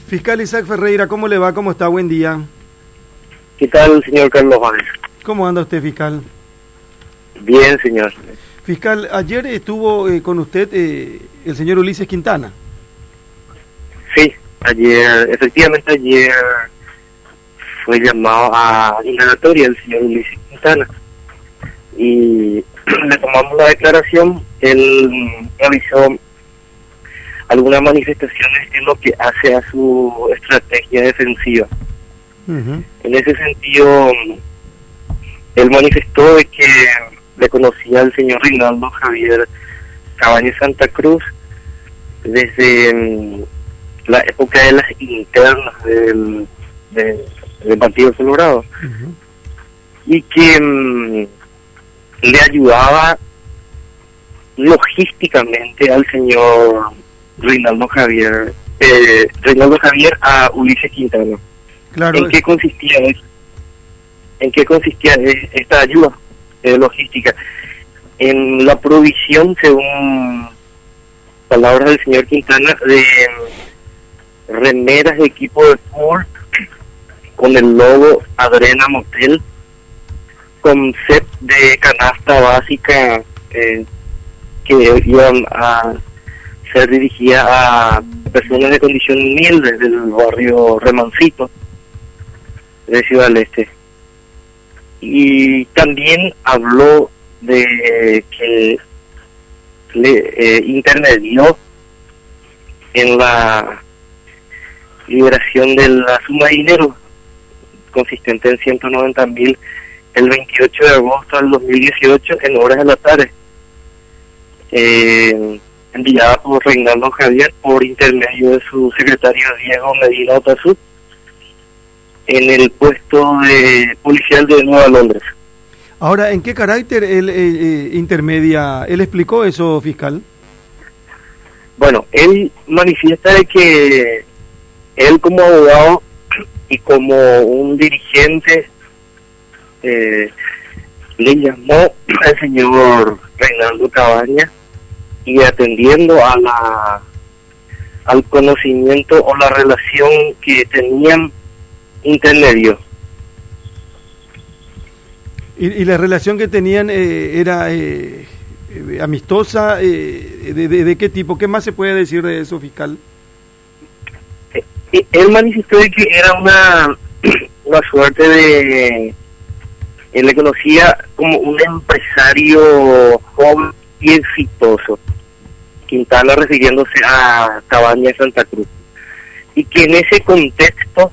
Fiscal Isaac Ferreira, ¿cómo le va? ¿Cómo está? Buen día. ¿Qué tal, señor Carlos Juárez? ¿Cómo anda usted, fiscal? Bien, señor. Fiscal, ayer estuvo con usted el señor Ulises Quintana. Sí, efectivamente ayer fue llamado a indagatoria el señor Ulises Quintana y le tomamos la declaración. Él realizó algunas manifestaciones en lo que hace a su estrategia defensiva. En ese sentido, él manifestó de que le conocía al señor Reinaldo Javier Cabañas Santa Cruz desde la época de las internas del Partido Colorado, y que le ayudaba logísticamente al señor Reinaldo Javier a Ulises Quintana. Claro. ¿En qué consistía eso? ¿En qué consistía esta ayuda logística? En la provisión, según palabras del señor Quintana, de remeras de equipo de fútbol con el logo Adrena Motel, con set de canasta básica que iban a ser dirigida a personas de condición humilde del barrio Remancito de Ciudad del Este. Y también habló de que le intermedió en la liberación de la suma de dinero consistente en 190.000 el 28 de agosto del 2018 en horas de la tarde, enviada por Reinaldo Javier por intermedio de su secretario Diego Medina Otazú en el puesto de policial de Nueva Londres. Ahora, ¿en qué carácter él intermedia? ¿Él explicó eso, fiscal? Bueno, él manifiesta de que él como abogado y como un dirigente le llamó al señor Reinaldo Cabañas, y atendiendo a al conocimiento o la relación que tenían intermedio. ¿Y la relación que tenían era amistosa? ¿De qué tipo? ¿Qué más se puede decir de eso, fiscal? Él manifestó de que era una suerte de... Él le conocía como un empresario joven y exitoso, Quintana refiriéndose a Cabañas Santa Cruz, y que en ese contexto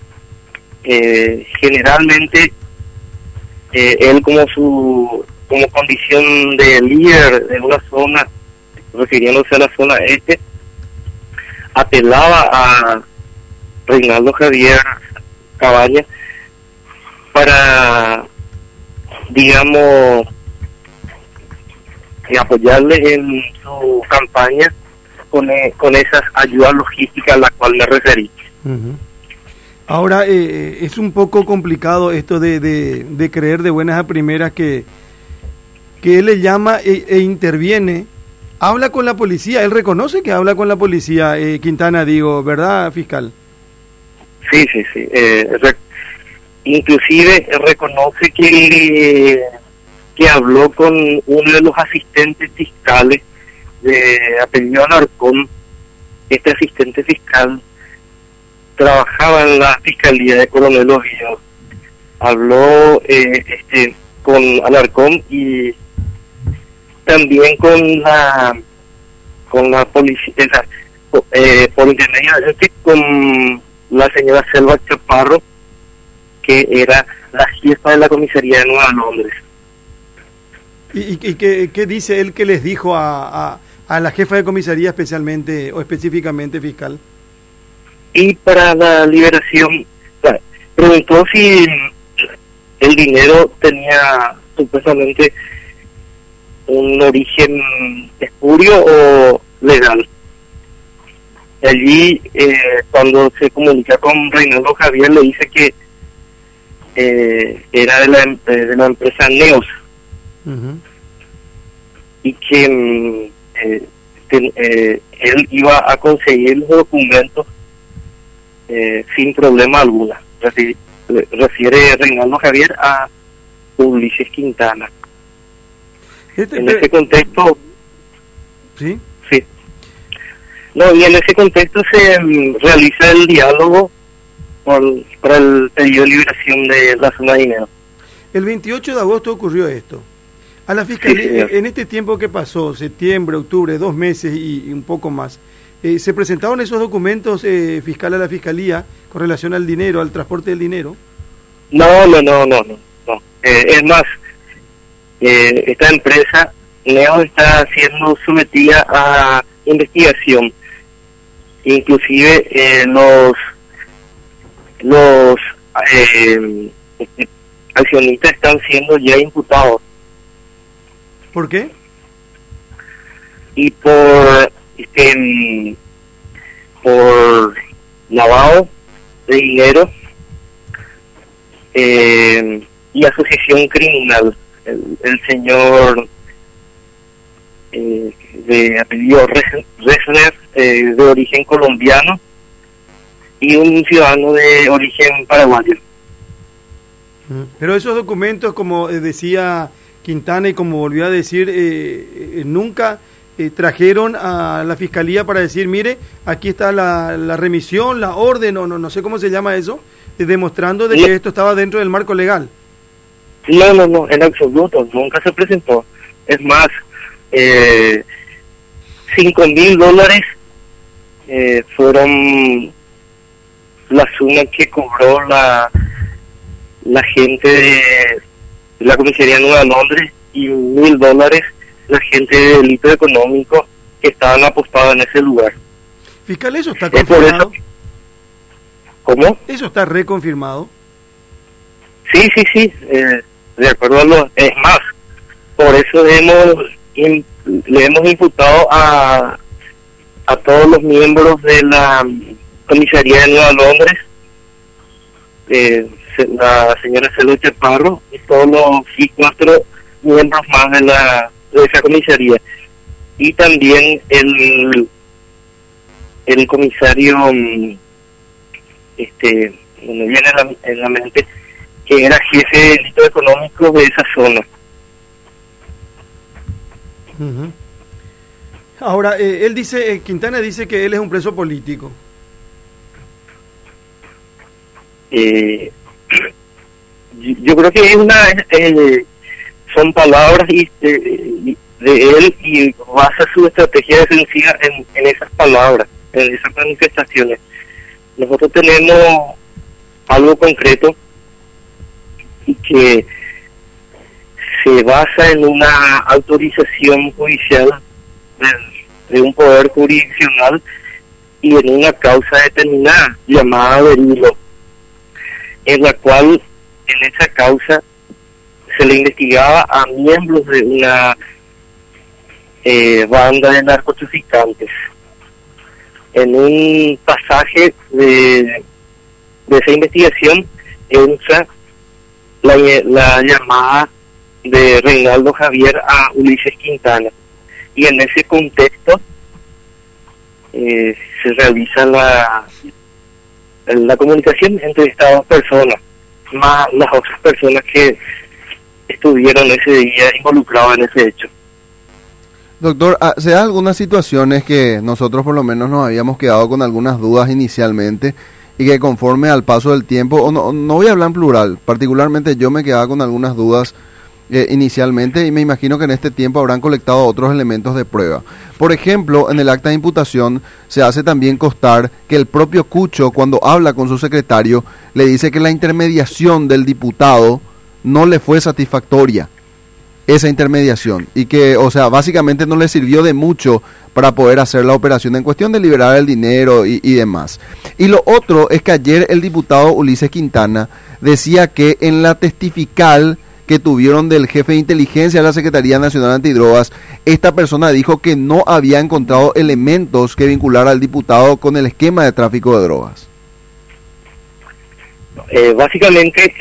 generalmente él como condición de líder de una zona, refiriéndose a la zona este, apelaba a Reinaldo Javier Cabañas para, digamos, apoyarle en su campaña con esas ayudas logísticas a las cuales me referí. Ahora, es un poco complicado esto de creer de buenas a primeras que él le llama e interviene, habla con la policía, él reconoce que habla con la policía, Quintana, digo, ¿verdad, fiscal? Sí. Inclusive reconoce que habló con uno de los asistentes fiscales de apellido Alarcón. Este asistente fiscal trabajaba en la Fiscalía de Coronel Oviedo. Habló con Alarcón y también con la policía, por intermedio con la señora Selva Chaparro, que era la jefa de la comisaría de Nueva Londres. ¿Y qué dice él que les dijo a la jefa de comisaría específicamente, fiscal? Y para la liberación, preguntó si el dinero tenía supuestamente un origen espurio o legal. Allí, cuando se comunica con Reinaldo Javier, le dice que era de la empresa Neos, y que, él iba a conseguir los documentos sin problema alguna. Refiere Reinaldo Javier a Ulises Quintana. En ese contexto... ¿Sí? Sí. No, y en ese contexto se realiza el diálogo para el pedido de liberación de la suma de dinero. El 28 de agosto ocurrió esto. A la Fiscalía, en este tiempo que pasó, septiembre, octubre, 2 meses y un poco más, ¿se presentaron esos documentos fiscales a la Fiscalía con relación al dinero, al transporte del dinero? No. Es más, esta empresa, Neo, está siendo sometida a investigación. Inclusive los accionistas están siendo ya imputados. ¿Por qué? Y por lavado de dinero y asociación criminal. El señor de apellido Resner, de origen colombiano, y un ciudadano de origen paraguayo. Pero esos documentos, como decía Quintana y como volvió a decir, nunca trajeron a la Fiscalía para decir, mire, aquí está la remisión, la orden, o no sé cómo se llama eso, demostrando de que esto estaba dentro del marco legal. No, en absoluto, nunca se presentó. Es más, $5,000 fueron la suma que cobró la gente de la comisaría Nueva Londres, y $1,000 la gente de delito económico que estaban apostados en ese lugar. Fiscal, ¿eso está confirmado? ¿Cómo? ¿Eso está reconfirmado? Sí, de acuerdo a lo... Es más, por eso le hemos imputado a todos los miembros de la comisaría de Nueva Londres, la señora Celote Parro y todos los 4 miembros más de esa comisaría, y también el comisario me viene en la mente, que era jefe de delito económico de esa zona. Ahora, él dice, Quintana dice que él es un preso político. Yo creo que es son palabras de él, y basa su estrategia defensiva en esas palabras, en esas manifestaciones. Nosotros tenemos algo concreto y que se basa en una autorización judicial de un poder jurisdiccional y en una causa determinada llamada Berilo, en la cual en esa causa se le investigaba a miembros de una banda de narcotraficantes. En un pasaje de esa investigación entra la llamada de Reinaldo Javier a Ulises Quintana, y en ese contexto se realiza la comunicación entre estas 2 personas, más las otras personas que estuvieron ese día involucrados en ese hecho. Doctor, ¿se dan algunas situaciones que nosotros por lo menos nos habíamos quedado con algunas dudas inicialmente y que conforme al paso del tiempo, o no voy a hablar en plural, particularmente yo me quedaba con algunas dudas inicialmente, y me imagino que en este tiempo habrán colectado otros elementos de prueba? Por ejemplo, en el acta de imputación se hace también constar que el propio Cucho, cuando habla con su secretario, le dice que la intermediación del diputado no le fue satisfactoria, esa intermediación, y que, o sea, básicamente no le sirvió de mucho para poder hacer la operación en cuestión de liberar el dinero y demás. Y lo otro es que ayer el diputado Ulises Quintana decía que en la testifical que tuvieron del jefe de inteligencia de la Secretaría Nacional Antidrogas, esta persona dijo que no había encontrado elementos que vincular al diputado con el esquema de tráfico de drogas. Básicamente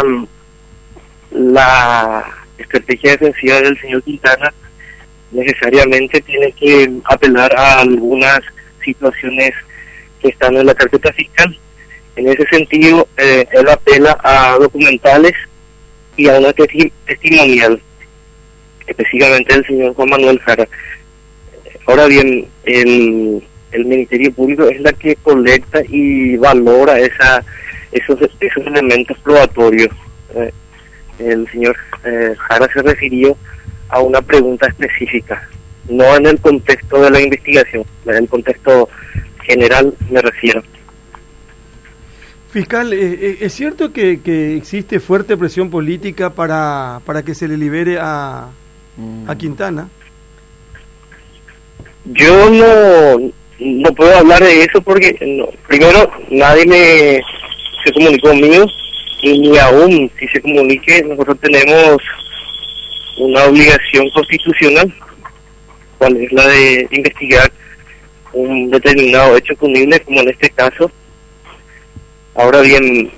la estrategia defensiva del señor Quintana necesariamente tiene que apelar a algunas situaciones que están en la carpeta fiscal, En ese sentido, él apela a documentales y a una testimonial, específicamente del señor Juan Manuel Jara. Ahora bien, el Ministerio Público es la que colecta y valora esos elementos probatorios. El señor Jara se refirió a una pregunta específica, no en el contexto de la investigación, en el contexto general me refiero. Fiscal, ¿es cierto que existe fuerte presión política para que se le libere a Quintana? Yo no puedo hablar de eso porque, primero, nadie se comunicó conmigo, y ni aún si se comunique, nosotros tenemos una obligación constitucional, cual es la de investigar un determinado hecho punible, como en este caso. Ahora bien,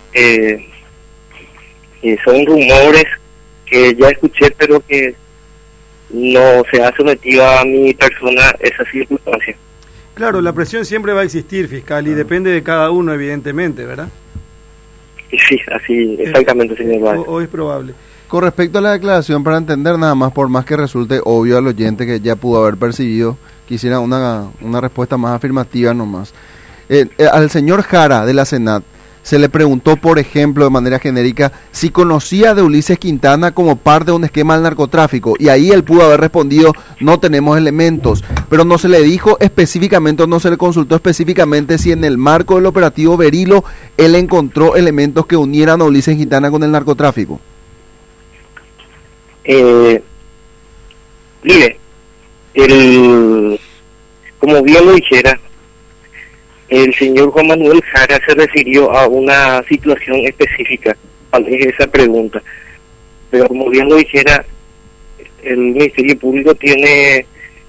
son rumores que ya escuché, pero que no se ha sometido a mi persona esa circunstancia. Claro, la presión siempre va a existir, fiscal, y depende de cada uno, evidentemente, ¿verdad? Sí, así, exactamente, señor. O es probable. Con respecto a la declaración, para entender nada más, por más que resulte obvio al oyente que ya pudo haber percibido, quisiera una respuesta más afirmativa nomás. Al señor Jara de la Senat se le preguntó, por ejemplo, de manera genérica, si conocía de Ulises Quintana como parte de un esquema del narcotráfico, y ahí él pudo haber respondido, no tenemos elementos, pero no se le dijo específicamente o no se le consultó específicamente si en el marco del operativo Berilo él encontró elementos que unieran a Ulises Quintana con el narcotráfico. Mire, como bien lo dijera, el señor Juan Manuel Jara se refirió a una situación específica, esa pregunta. Pero como bien lo dijera, el Ministerio Público tiene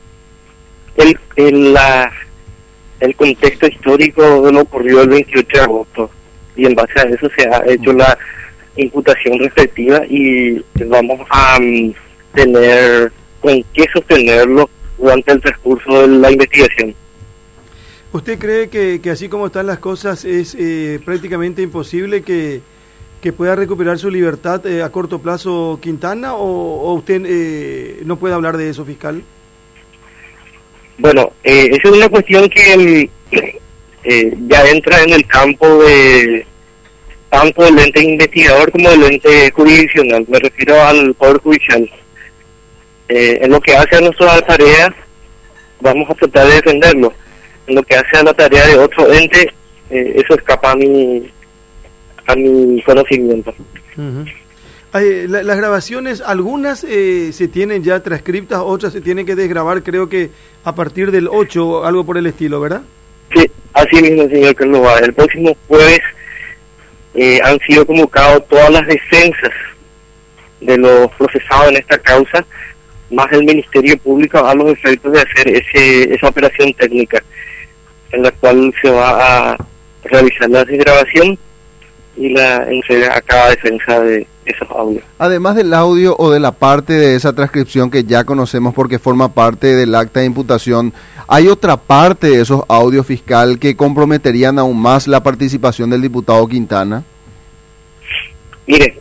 el contexto histórico de lo ocurrido el 28 de agosto. Y en base a eso se ha hecho la imputación respectiva y vamos a tener con qué sostenerlo durante el transcurso de la investigación. ¿Usted cree que así como están las cosas es prácticamente imposible que pueda recuperar su libertad a corto plazo Quintana o usted no puede hablar de eso, fiscal? Bueno, esa es una cuestión que ya entra en el campo de tanto del ente investigador como del ente jurisdiccional. Me refiero al Poder Judicial. En lo que hace a nuestra tarea, vamos a tratar de defenderlo. En lo que hace a la tarea de otro ente, eso escapa a mi conocimiento. Uh-huh. Las grabaciones, algunas se tienen ya transcriptas, otras se tienen que desgrabar, creo que a partir del 8, algo por el estilo, ¿verdad? Sí, así mismo, señor Carlos. El próximo jueves han sido convocados todas las defensas de los procesados en esta causa, más el Ministerio Público, a los efectos de hacer esa operación técnica, en la cual se va a realizar la desgrabación y la entrega a cada defensa de esos audios. Además del audio o de la parte de esa transcripción que ya conocemos porque forma parte del acta de imputación, ¿hay otra parte de esos audios, fiscal, que comprometerían aún más la participación del diputado Quintana? Mire,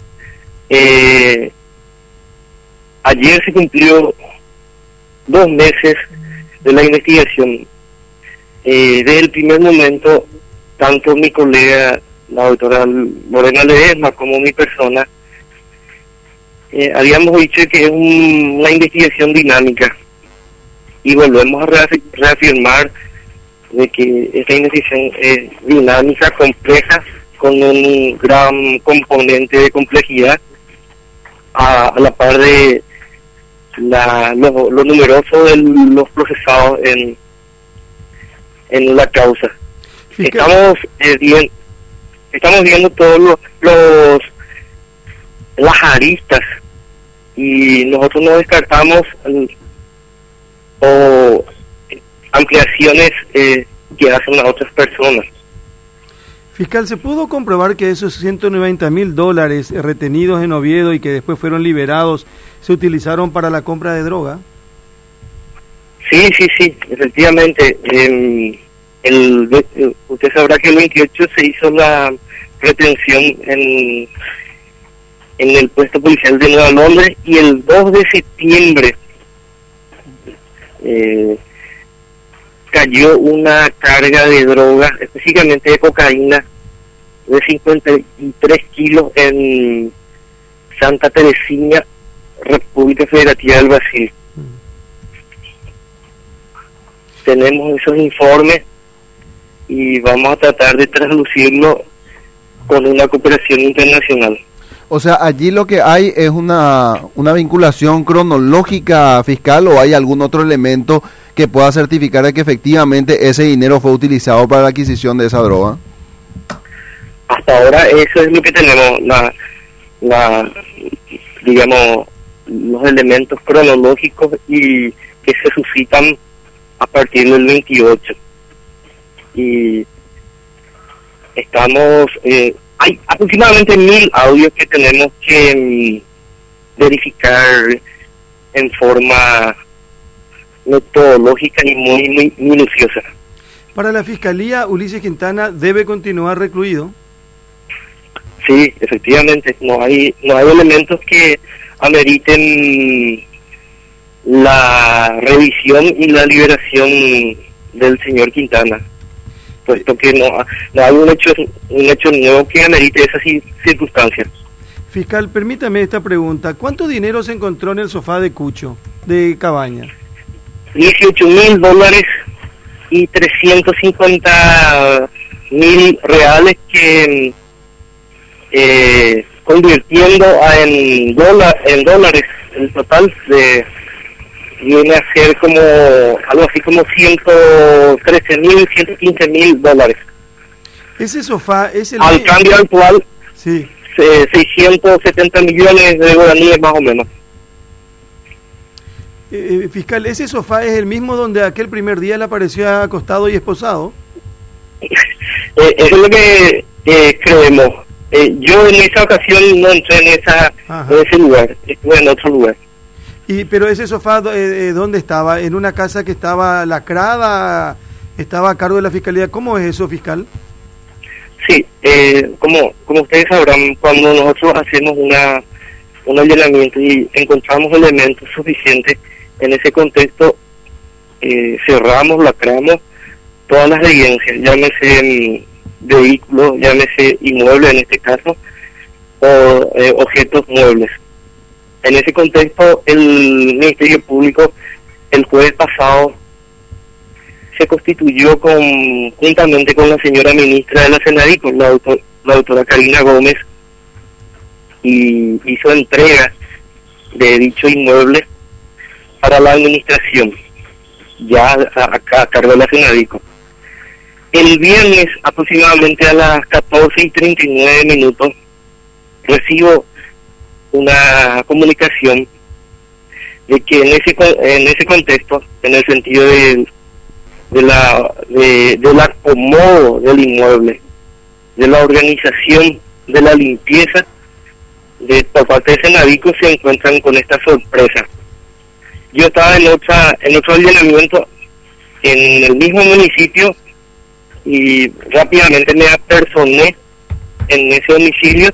ayer se cumplió 2 meses de la investigación. Desde el primer momento, tanto mi colega, la doctora Lorena Ledesma, como mi persona, habíamos dicho que es una investigación dinámica y volvemos a reafirmar de que esta investigación es dinámica, compleja, con un gran componente de complejidad, a la par de lo numeroso de los procesados en la causa. Estamos viendo todos las aristas y nosotros no descartamos o ampliaciones que hacen las otras personas. Fiscal, ¿se pudo comprobar que esos $190,000 retenidos en Oviedo y que después fueron liberados se utilizaron para la compra de droga? Sí, efectivamente. Usted sabrá que el 28 se hizo la retención en el puesto policial de Nueva Londres, y el 2 de septiembre cayó una carga de drogas, específicamente de cocaína, de 53 kilos en Santa Teresina, República Federativa del Brasil. Tenemos esos informes y vamos a tratar de traslucirlo con una cooperación internacional. O sea, allí lo que hay es una vinculación cronológica fiscal, ¿o hay algún otro elemento que pueda certificar de que efectivamente ese dinero fue utilizado para la adquisición de esa droga? Hasta ahora eso es lo que tenemos, digamos, los elementos cronológicos y que se suscitan a partir del 28. Y estamos... hay aproximadamente 1000 audios que tenemos que verificar en forma metodológica y muy minuciosa. Para la Fiscalía, Ulises Quintana debe continuar recluido. Sí, efectivamente, no hay elementos que ameriten la revisión y la liberación del señor Quintana, puesto que no hay un hecho nuevo que amerite esas circunstancias. Fiscal, permítame esta pregunta. ¿Cuánto dinero se encontró en el sofá de Cucho, de Cabaña? $18,000 y 350,000 reales que convirtiendo en dólares, el total viene a ser como algo así como 113,000, 115,000 dólares. Ese sofá es el... Al cambio actual, sí. 670 millones de guaraníes más o menos. Fiscal, ¿ese sofá es el mismo donde aquel primer día le apareció acostado y esposado? Eso es lo que creemos. Yo en esa ocasión no entré en ese lugar, estuve en otro lugar. Pero ese sofá, ¿dónde estaba? ¿En una casa que estaba lacrada? ¿Estaba a cargo de la Fiscalía? ¿Cómo es eso, fiscal? Sí, como ustedes sabrán, cuando nosotros hacemos un allanamiento y encontramos elementos suficientes, en ese contexto cerramos, lacramos todas las evidencias, llámese vehículos, llámese inmuebles en este caso, o objetos muebles. En ese contexto, el Ministerio Público, el jueves pasado, se constituyó juntamente con la señora ministra de la Senadico, la doctora Karina Gómez, y hizo entrega de dicho inmueble para la administración, ya a cargo de la Senadico. El viernes, aproximadamente a las 14:39, recibo una comunicación de que en ese contexto, en el sentido del acomodo del inmueble, de la organización, de la limpieza, por parte de Senadico, se encuentran con esta sorpresa. Yo estaba en otro allanamiento en el mismo municipio y rápidamente me apersoné en ese domicilio.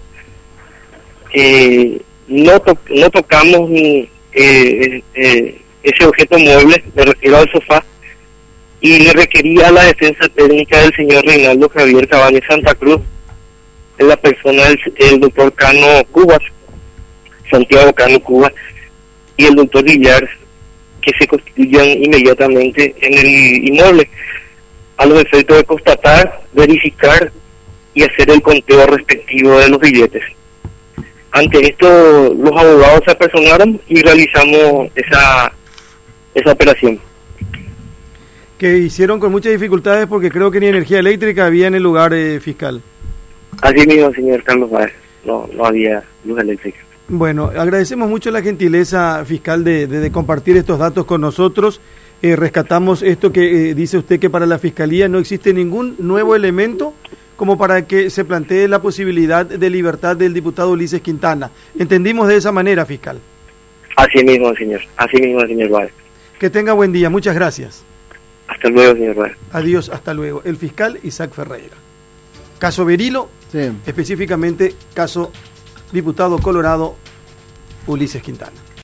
No tocamos ni ese objeto mueble, me refiero al sofá, y le requería la defensa técnica del señor Reinaldo Javier Cabañas Santa Cruz, en la persona del doctor Cano Cubas, Santiago Cano Cubas, y el doctor Villar, que se constituyan inmediatamente en el inmueble, a los efectos de constatar, verificar y hacer el conteo respectivo de los billetes. Ante esto, los abogados se apersonaron y realizamos esa operación. Que hicieron con muchas dificultades porque creo que ni energía eléctrica había en el lugar, fiscal. Así mismo, señor Carlos Báez, no había luz eléctrica. Bueno, agradecemos mucho la gentileza, fiscal, de compartir estos datos con nosotros. Rescatamos esto que dice usted, que para la Fiscalía no existe ningún nuevo elemento como para que se plantee la posibilidad de libertad del diputado Ulises Quintana. ¿Entendimos de esa manera, fiscal? Así mismo, señor Báez. Que tenga buen día, muchas gracias. Hasta Hasta luego, señor Rueda. Adiós, hasta luego. El fiscal Isaac Ferreira. Caso Berilo, Sí. específicamente caso diputado colorado Ulises Quintana.